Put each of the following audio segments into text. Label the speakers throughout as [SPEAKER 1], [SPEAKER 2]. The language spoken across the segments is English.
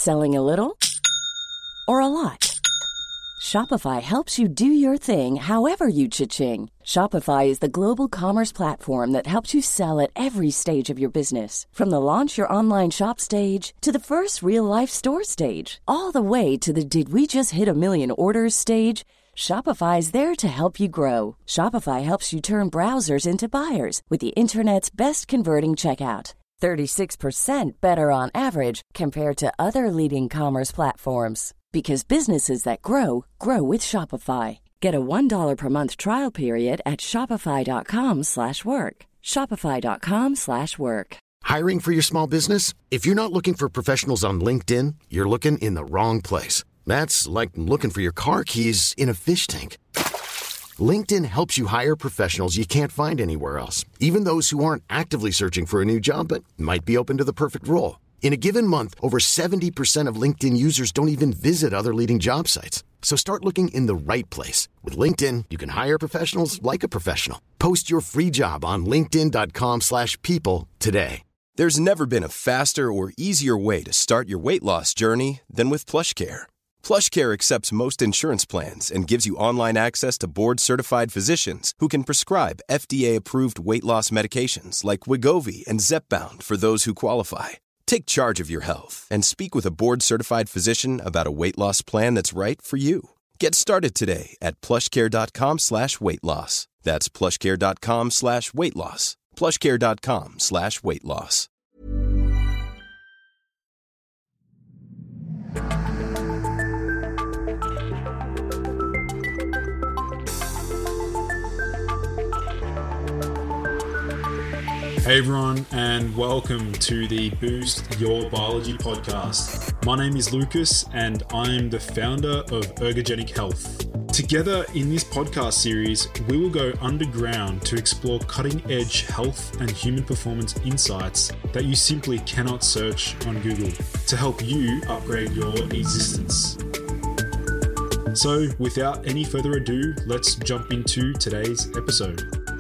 [SPEAKER 1] Selling a little or a lot? Shopify helps you do your thing however you cha-ching. Shopify is the global commerce platform that helps you sell at every stage of your business. From the launch your online shop stage to the first real-life store stage, all the way to the did we just hit a million orders stage. Shopify is there to help you grow. Shopify helps you turn browsers into buyers with the internet's best converting checkout. 36% better on average compared to other leading commerce platforms. Because businesses that grow, grow with Shopify. Get a $1 per month trial period at shopify.com/work. Shopify.com/work.
[SPEAKER 2] Hiring for your small business? If you're not looking for professionals on LinkedIn, you're looking in the wrong place. That's like looking for your car keys in a fish tank. LinkedIn helps you hire professionals you can't find anywhere else, even those who aren't actively searching for a new job but might be open to the perfect role. In a given month, over 70% of LinkedIn users don't even visit other leading job sites. So start looking in the right place. With LinkedIn, you can hire professionals like a professional. Post your free job on linkedin.com/people today.
[SPEAKER 3] There's never been a faster or easier way to start your weight loss journey than with PlushCare. PlushCare accepts most insurance plans and gives you online access to board-certified physicians who can prescribe FDA-approved weight loss medications like Wegovy and Zepbound for those who qualify. Take charge of your health and speak with a board-certified physician about a weight loss plan that's right for you. Get started today at plushcare.com/weight loss. That's plushcare.com/weight loss. plushcare.com/weight loss.
[SPEAKER 4] Hey everyone, and welcome to the Boost Your Biology podcast. My name is Lucas, and I'm the founder of Ergogenic Health. Together in this podcast series, we will go underground to explore cutting-edge health and human performance insights that you simply cannot search on Google to help you upgrade your existence. So, without any further ado, let's jump into today's episode.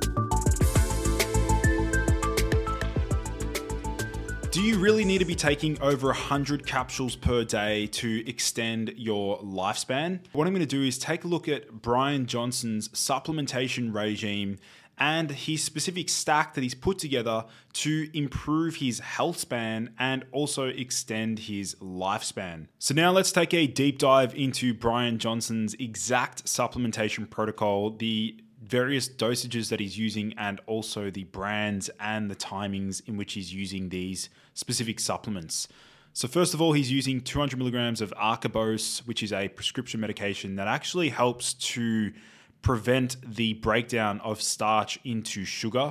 [SPEAKER 4] Do you really need to be taking over 100 capsules per day to extend your lifespan? What I'm going to do is take a look at Brian Johnson's supplementation regime and his specific stack that he's put together to improve his health span and also extend his lifespan. So now let's take a deep dive into Brian Johnson's exact supplementation protocol, the various dosages that he's using, and also the brands and the timings in which he's using these specific supplements. So first of all, he's using 200 milligrams of Archibos, which is a prescription medication that actually helps to prevent the breakdown of starch into sugar.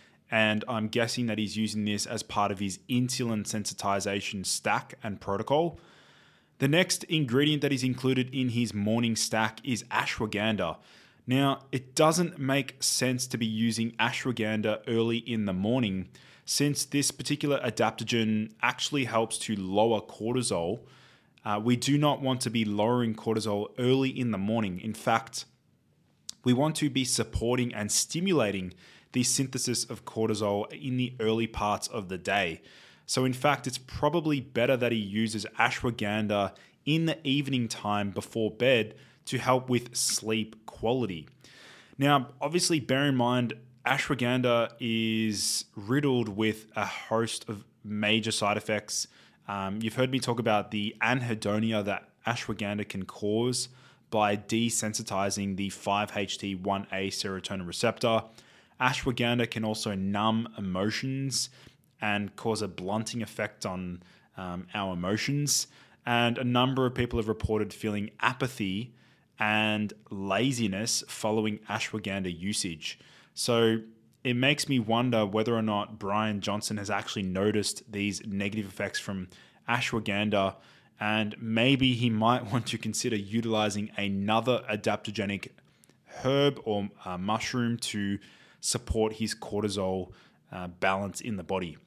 [SPEAKER 4] And I'm guessing that he's using this as part of his insulin sensitization stack and protocol. The next ingredient that is included in his morning stack is ashwagandha. Now, it doesn't make sense to be using ashwagandha early in the morning, since this particular adaptogen actually helps to lower cortisol. We do not want to be lowering cortisol early in the morning. In fact, we want to be supporting and stimulating the synthesis of cortisol in the early parts of the day. So in fact, it's probably better that he uses ashwagandha in the evening time before bed to help with sleep quality. Now, obviously, bear in mind, ashwagandha is riddled with a host of major side effects. You've heard me talk about the anhedonia that ashwagandha can cause by desensitizing the 5-HT1A serotonin receptor. Ashwagandha can also numb emotions and cause a blunting effect on our emotions. And a number of people have reported feeling apathy and laziness following ashwagandha usage. So it makes me wonder whether or not Brian Johnson has actually noticed these negative effects from ashwagandha, and maybe he might want to consider utilizing another adaptogenic herb or mushroom to support his cortisol balance in the body.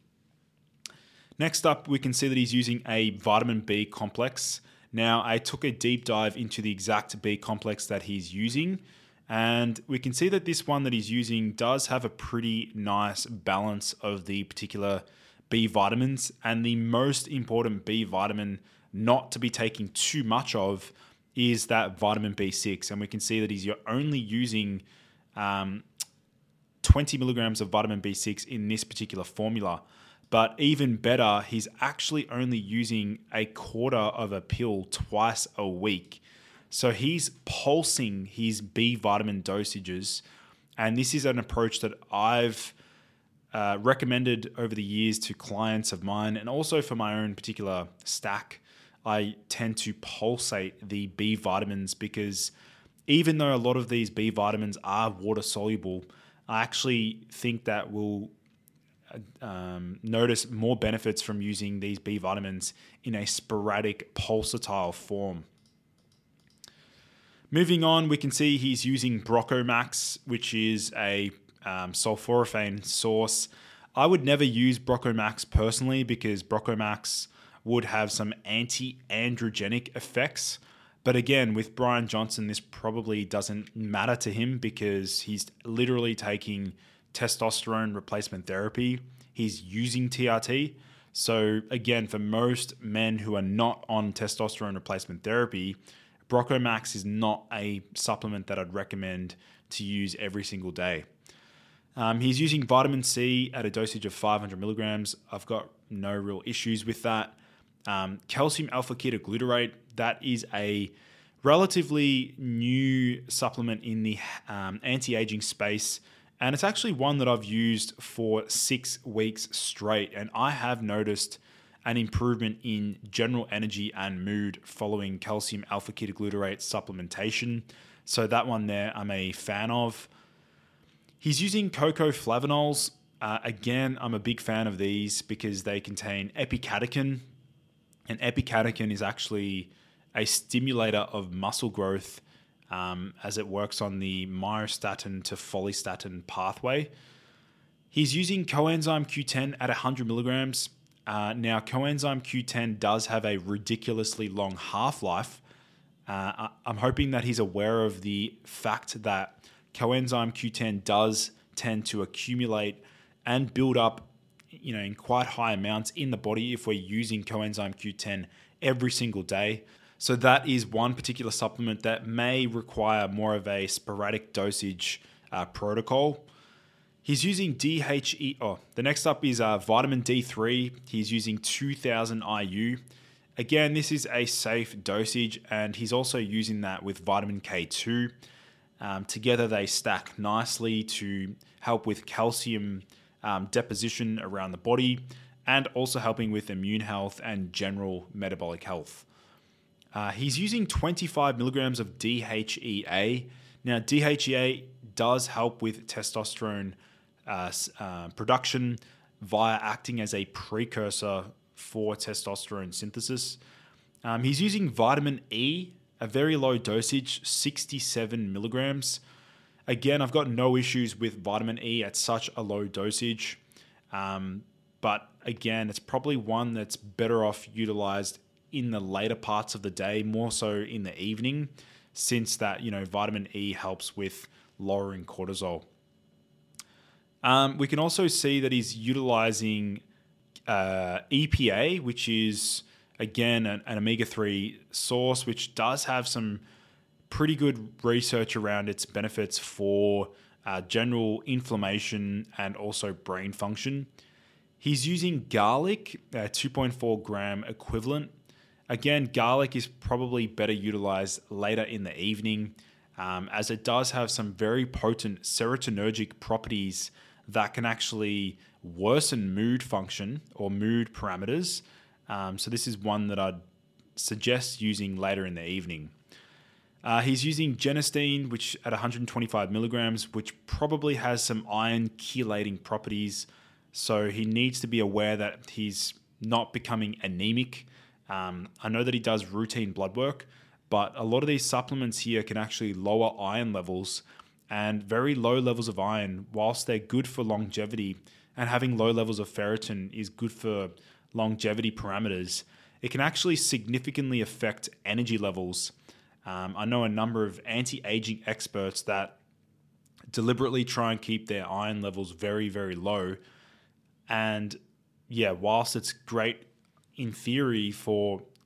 [SPEAKER 4] Next up, we can see that he's using a vitamin B complex. Now, I took a deep dive into the exact B complex that he's using, and we can see that this one that he's using does have a pretty nice balance of the particular B vitamins, and the most important B vitamin not to be taking too much of is that vitamin B6. And we can see that he's only using 20 milligrams of vitamin B6 in this particular formula. But even better, he's actually only using a quarter of a pill twice a week. So he's pulsing his B vitamin dosages. And this is an approach that I've recommended over the years to clients of mine, and also for my own particular stack. I tend to pulsate the B vitamins because even though a lot of these B vitamins are water soluble, I actually think that we'll notice more benefits from using these B vitamins in a sporadic pulsatile form. Moving on, we can see he's using Brocomax, which is a sulforaphane source. I would never use Brocomax personally because Brocomax would have some anti-androgenic effects. But again, with Brian Johnson, this probably doesn't matter to him because he's literally taking testosterone replacement therapy. He's using TRT. So again, for most men who are not on testosterone replacement therapy, Brocomax is not a supplement that I'd recommend to use every single day. He's using vitamin C at a dosage of 500 milligrams. I've got no real issues with that. Calcium alpha-ketoglutarate, that is a relatively new supplement in the anti-aging space. And it's actually one that I've used for 6 weeks straight. And I have noticed an improvement in general energy and mood following calcium alpha-ketoglutarate supplementation. So that one there I'm a fan of. He's using cocoa flavanols. Again, I'm a big fan of these because they contain epicatechin. And epicatechin is actually a stimulator of muscle growth as it works on the myostatin to follistatin pathway. He's using coenzyme Q10 at 100 milligrams. Now, coenzyme Q10 does have a ridiculously long half-life. I'm hoping that he's aware of the fact that coenzyme Q10 does tend to accumulate and build up, in quite high amounts in the body if we're using coenzyme Q10 every single day. So that is one particular supplement that may require more of a sporadic dosage protocol. He's using DHE. The next up is vitamin D3. He's using 2000 IU. Again, this is a safe dosage, and he's also using that with vitamin K2. Together, they stack nicely to help with calcium deposition around the body, and also helping with immune health and general metabolic health. He's using 25 milligrams of DHEA. Now, DHEA does help with testosterone production via acting as a precursor for testosterone synthesis. He's using vitamin E, a very low dosage, 67 milligrams. Again, I've got no issues with vitamin E at such a low dosage. But again, it's probably one that's better off utilized in the later parts of the day, more so in the evening, since that, vitamin E helps with lowering cortisol. We can also see that he's utilizing EPA, which is, again, an omega-3 source, which does have some pretty good research around its benefits for general inflammation and also brain function. He's using garlic, 2.4 gram equivalent. Again, garlic is probably better utilized later in the evening, as it does have some very potent serotonergic properties that can actually worsen mood function or mood parameters. So this is one that I'd suggest using later in the evening. He's using genistein, which at 125 milligrams, which probably has some iron chelating properties. So he needs to be aware that he's not becoming anemic. I know that he does routine blood work, but a lot of these supplements here can actually lower iron levels, and very low levels of iron, whilst they're good for longevity, and having low levels of ferritin is good for longevity parameters, it can actually significantly affect energy levels. I know a number of anti-aging experts that deliberately try and keep their iron levels very, very low. And yeah, whilst it's great in theory for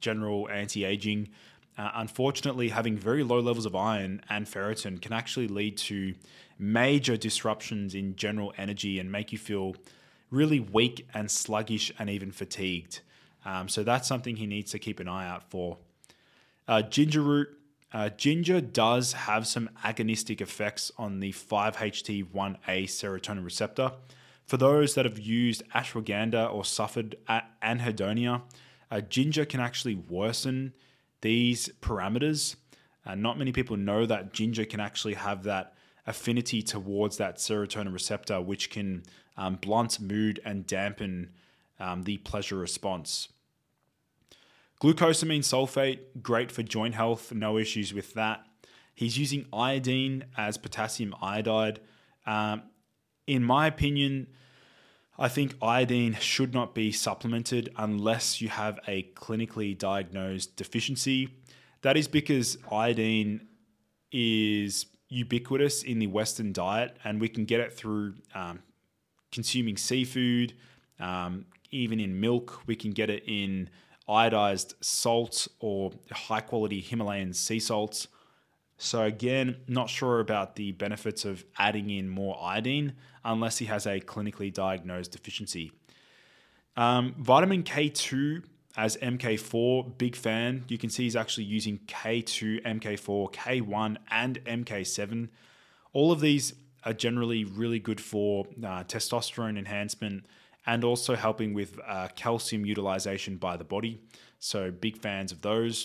[SPEAKER 4] general anti-aging. Unfortunately, having very low levels of iron and ferritin can actually lead to major disruptions in general energy and make you feel really weak and sluggish and even fatigued. So that's something he needs to keep an eye out for. Ginger root. Ginger does have some agonistic effects on the 5-HT1A serotonin receptor. For those that have used ashwagandha or suffered anhedonia, ginger can actually worsen these parameters. Not many people know that ginger can actually have that affinity towards that serotonin receptor, which can blunt mood and dampen the pleasure response. Glucosamine sulfate, great for joint health, no issues with that. He's using iodine as potassium iodide. In my opinion, I think iodine should not be supplemented unless you have a clinically diagnosed deficiency. That is because iodine is ubiquitous in the Western diet, and we can get it through consuming seafood, even in milk. We can get it in iodized salt or high-quality Himalayan sea salts. So again, not sure about the benefits of adding in more iodine unless he has a clinically diagnosed deficiency. Vitamin K2 as MK4, big fan. You can see he's actually using K2, MK4, K1, and MK7. All of these are generally really good for testosterone enhancement and also helping with calcium utilization by the body. So big fans of those.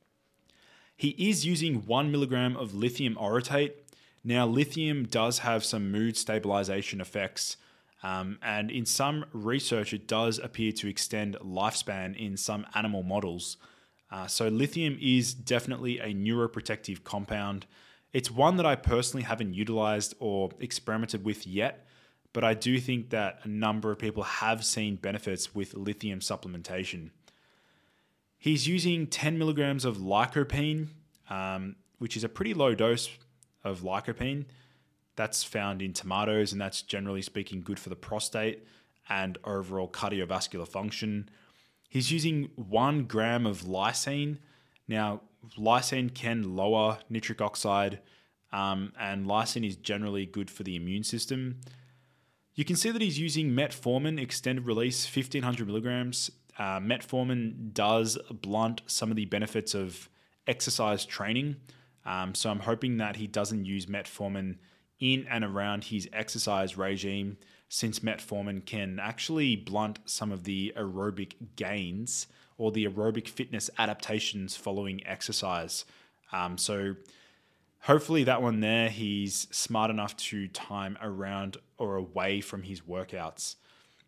[SPEAKER 4] He is using 1 milligram of lithium orotate. Now, lithium does have some mood stabilization effects, and in some research, it does appear to extend lifespan in some animal models. So lithium is definitely a neuroprotective compound. It's one that I personally haven't utilized or experimented with yet, but I do think that a number of people have seen benefits with lithium supplementation. He's using 10 milligrams of lycopene, which is a pretty low dose of lycopene. That's found in tomatoes, and that's generally speaking good for the prostate and overall cardiovascular function. He's using 1 gram of lysine. Now, lysine can lower nitric oxide, and lysine is generally good for the immune system. You can see that he's using metformin, extended release, 1500 milligrams. Metformin does blunt some of the benefits of exercise training. So I'm hoping that he doesn't use metformin in and around his exercise regime, since metformin can actually blunt some of the aerobic gains or the aerobic fitness adaptations following exercise. So hopefully that one there, he's smart enough to time around or away from his workouts.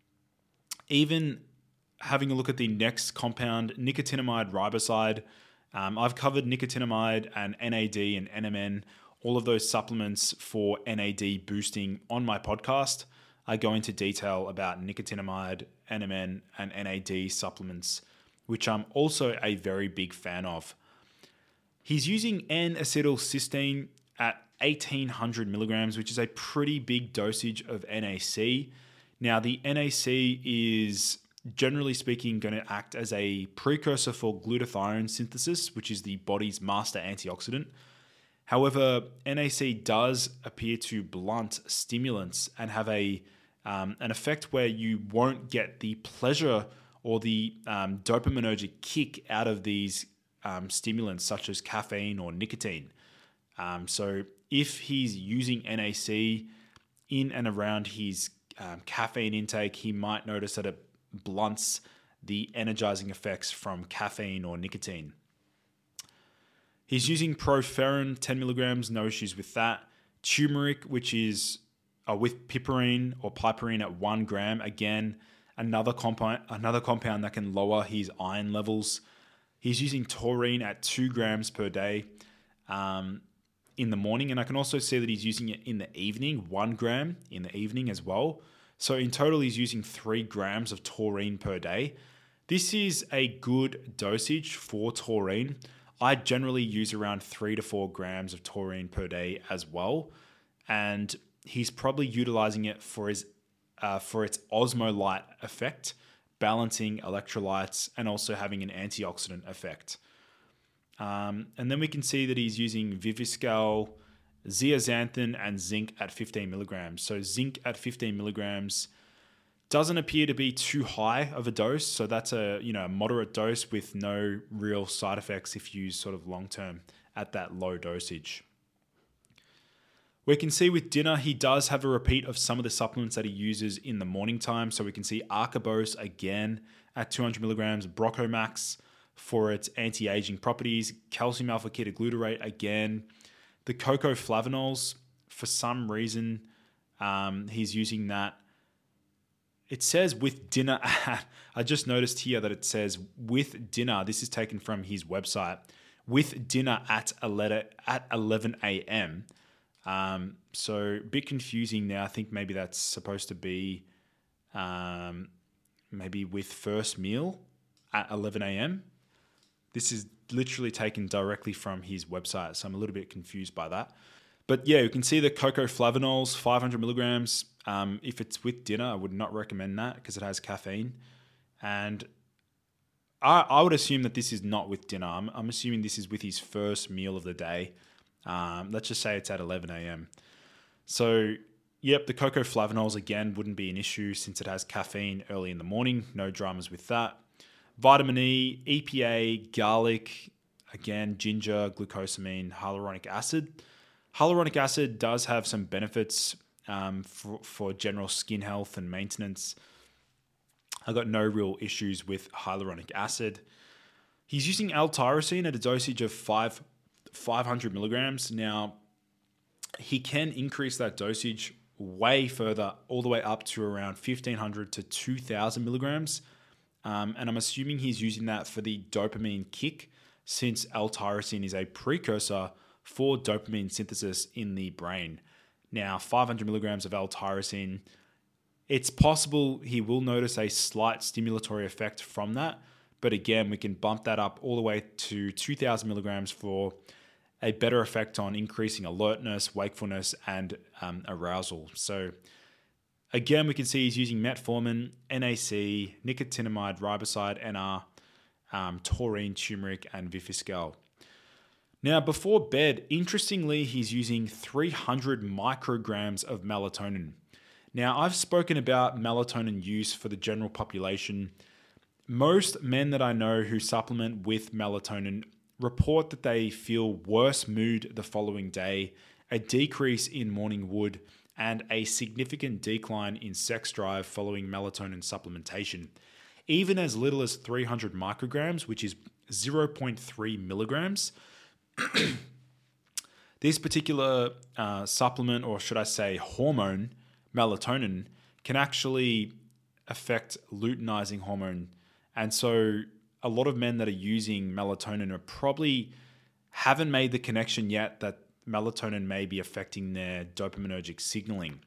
[SPEAKER 4] Even having a look at the next compound, nicotinamide riboside. I've covered nicotinamide and NAD and NMN, all of those supplements for NAD boosting on my podcast. I go into detail about nicotinamide, NMN, and NAD supplements, which I'm also a very big fan of. He's using N-acetylcysteine at 1800 milligrams, which is a pretty big dosage of NAC. Now, the NAC is generally speaking going to act as a precursor for glutathione synthesis, which is the body's master antioxidant. However, NAC does appear to blunt stimulants and have an effect where you won't get the pleasure or the dopaminergic kick out of these stimulants such as caffeine or nicotine. So if he's using NAC in and around his caffeine intake, he might notice that it blunts the energizing effects from caffeine or nicotine. He's using proferrin, 10 milligrams, no issues with that. Turmeric, which is with piperine or piperine at 1 gram, again, another compound that can lower his iron levels. He's using taurine at 2 grams per day in the morning, and I can also see that he's using it in the evening, 1 gram in the evening as well. So in total, he's using 3 grams of taurine per day. This is a good dosage for taurine. I generally use around 3 to 4 grams of taurine per day as well. And he's probably utilizing it for its osmolyte effect. balancing electrolytes, and also having an antioxidant effect. And then we can see that he's using Viviscal, zeaxanthin, and zinc at 15 milligrams. So zinc at 15 milligrams doesn't appear to be too high of a dose. So that's a moderate dose with no real side effects if used sort of long term at that low dosage. We can see with Dinner, he does have a repeat of some of the supplements that he uses in the morning time. So we can see Archibose again at 200 milligrams, Brocomax for its anti-aging properties, calcium alpha ketoglutarate again, the cocoa flavanols, for some reason, he's using that. It says with Dinner, I just noticed here that it says with Dinner, this is taken from his website, with Dinner at 11 a.m. So a bit confusing now. I think maybe that's supposed to be maybe with first meal at 11 a.m. This is literally taken directly from his website, so I'm a little bit confused by that. But yeah, you can see the cocoa flavanols, 500 milligrams. If it's with Dinner, I would not recommend that because it has caffeine. And I would assume that this is not with Dinner. I'm assuming this is with his first meal of the day. Let's just say it's at 11 a.m. So, yep, the cocoa flavanols, again, wouldn't be an issue since it has caffeine early in the morning. No dramas with that. Vitamin E, EPA, garlic, again, ginger, glucosamine, hyaluronic acid. Hyaluronic acid does have some benefits for general skin health and maintenance. I've got no real issues with hyaluronic acid. He's using L-tyrosine at a dosage of 500 milligrams. Now, he can increase that dosage way further, all the way up to around 1,500 to 2,000 milligrams. And I'm assuming he's using that for the dopamine kick, since L-tyrosine is a precursor for dopamine synthesis in the brain. Now, 500 milligrams of L-tyrosine, it's possible he will notice a slight stimulatory effect from that. But again, we can bump that up all the way to 2,000 milligrams for a better effect on increasing alertness, wakefulness, and arousal. So again, we can see he's using metformin, NAC, nicotinamide riboside, NR, taurine, turmeric, and Viviscal. Now, before bed, interestingly, he's using 300 micrograms of melatonin. Now, I've spoken about melatonin use for the general population. Most men that I know who supplement with melatonin report that they feel worse mood the following day, a decrease in morning wood, and a significant decline in sex drive following melatonin supplementation. Even as little as 300 micrograms, which is 0.3 milligrams. This particular supplement, or should I say hormone, melatonin, can actually affect luteinizing hormone. And so a lot of men that are using melatonin are probably haven't made the connection yet that melatonin may be affecting their dopaminergic signaling.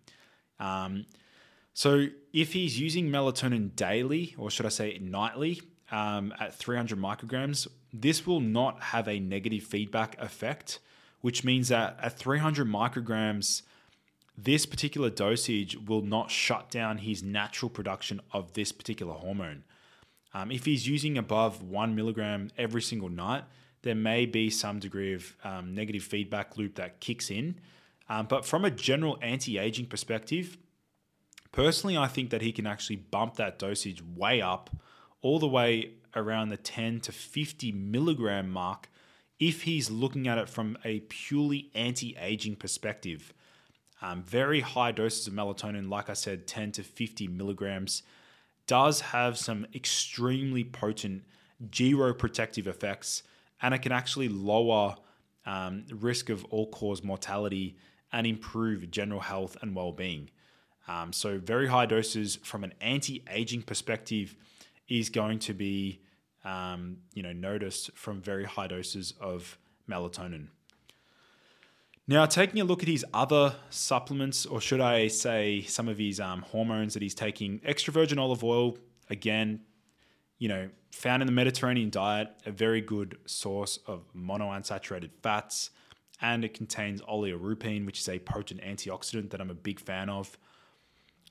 [SPEAKER 4] So if he's using melatonin daily, or should I say nightly, at 300 micrograms, this will not have a negative feedback effect, which means that at 300 micrograms, this particular dosage will not shut down his natural production of this particular hormone. If he's using above 1 milligram every single night, there may be some degree of negative feedback loop that kicks in. But from a general anti-aging perspective, personally, I think that he can actually bump that dosage way up, all the way around the 10 to 50 milligram mark, if he's looking at it from a purely anti-aging perspective. Very high doses of melatonin, like I said, 10 to 50 milligrams, does have some extremely potent geroprotective effects, and it can actually lower risk of all-cause mortality and improve general health and well-being. So very high doses from an anti-aging perspective is going to be noticed from very high doses of melatonin. Now, taking a look at his other supplements, or should I say some of his hormones that he's taking, extra virgin olive oil, again, found in the Mediterranean diet, a very good source of monounsaturated fats, and it contains oleorupine, which is a potent antioxidant that I'm a big fan of.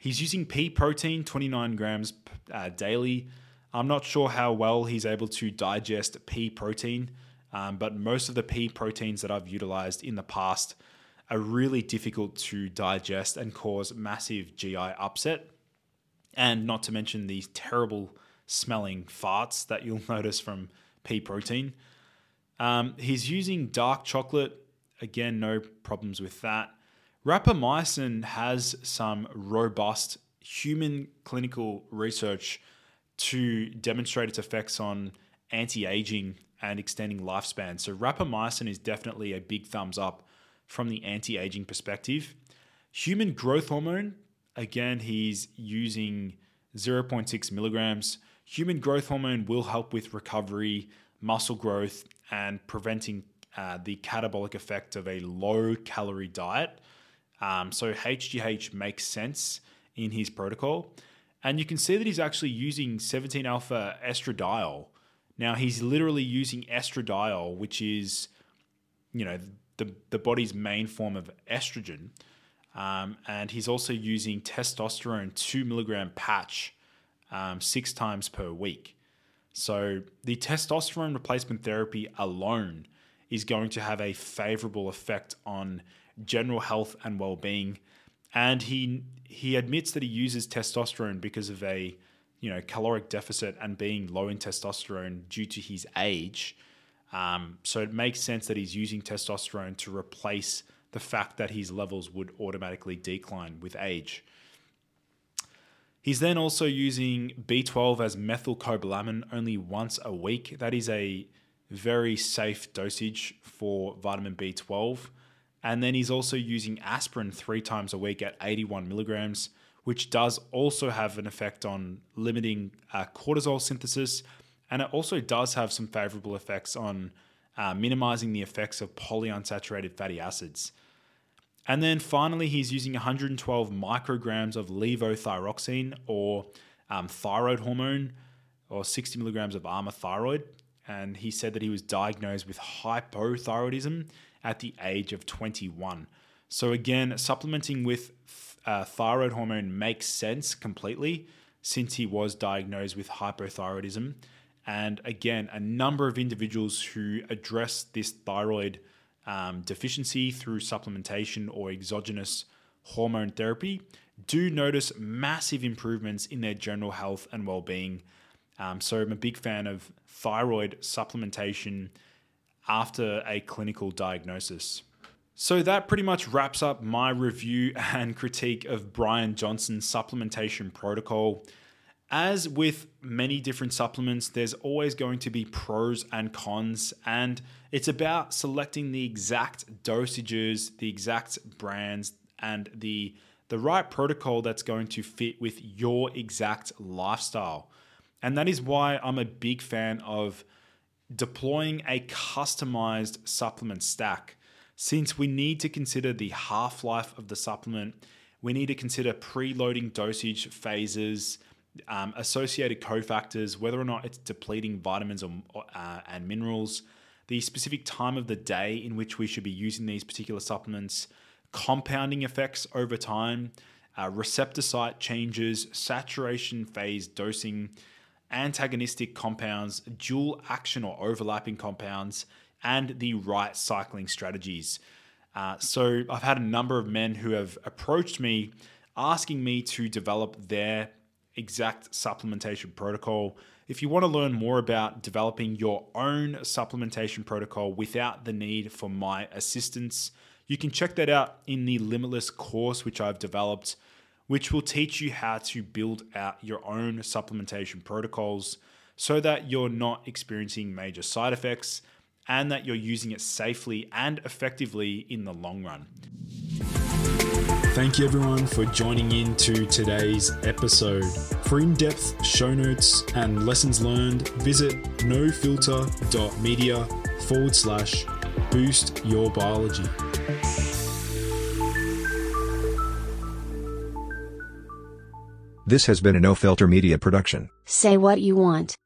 [SPEAKER 4] He's using pea protein, 29 grams daily. I'm not sure how well he's able to digest pea protein, but most of the pea proteins that I've utilized in the past are really difficult to digest and cause massive GI upset. And not to mention these terrible smelling farts that you'll notice from pea protein. He's using dark chocolate. Again, no problems with that. Rapamycin has some robust human clinical research to demonstrate its effects on anti-aging and extending lifespan. So rapamycin is definitely a big thumbs up from the anti-aging perspective. Human growth hormone, again, he's using 0.6 milligrams. Human growth hormone will help with recovery, muscle growth, and preventing the catabolic effect of a low-calorie diet. So HGH makes sense in his protocol. And you can see that he's actually using 17-alpha estradiol. Now, he's literally using estradiol, which is, the body's main form of estrogen. And he's also using testosterone 2 milligram patch 6 times per week. So the testosterone replacement therapy alone is going to have a favorable effect on general health and well-being. And he admits that he uses testosterone because of a caloric deficit and being low in testosterone due to his age. So it makes sense that he's using testosterone to replace the fact that his levels would automatically decline with age. He's then also using B12 as methylcobalamin only once a week. That is a very safe dosage for vitamin B12. And then he's also using aspirin 3 times a week at 81 milligrams, which does also have an effect on limiting cortisol synthesis. And it also does have some favorable effects on minimizing the effects of polyunsaturated fatty acids. And then finally, he's using 112 micrograms of levothyroxine or thyroid hormone, or 60 milligrams of Armour-Thyroid. And he said that he was diagnosed with hypothyroidism at the age of 21. So again, supplementing with thyroid hormone makes sense completely since he was diagnosed with hypothyroidism. And again, a number of individuals who address this thyroid deficiency through supplementation or exogenous hormone therapy do notice massive improvements in their general health and well-being. So I'm a big fan of thyroid supplementation after a clinical diagnosis. So that pretty much wraps up my review and critique of Brian Johnson's supplementation protocol. As with many different supplements, there's always going to be pros and cons, and it's about selecting the exact dosages, the exact brands, and the right protocol that's going to fit with your exact lifestyle. And that is why I'm a big fan of deploying a customized supplement stack. Since we need to consider the half-life of the supplement, we need to consider preloading dosage phases, associated cofactors, whether or not it's depleting vitamins and minerals, the specific time of the day in which we should be using these particular supplements, compounding effects over time, receptor site changes, saturation phase dosing, antagonistic compounds, dual action or overlapping compounds, and the right cycling strategies. So I've had a number of men who have approached me asking me to develop their exact supplementation protocol. If you want to learn more about developing your own supplementation protocol without the need for my assistance, you can check that out in the Limitless course, which I've developed, which will teach you how to build out your own supplementation protocols so that you're not experiencing major side effects and that you're using it safely and effectively in the long run. Thank you everyone for joining in to today's episode. For in-depth show notes and lessons learned, visit nofilter.media/boost your biology.
[SPEAKER 5] This has been a No Filter Media production.
[SPEAKER 6] Say what you want.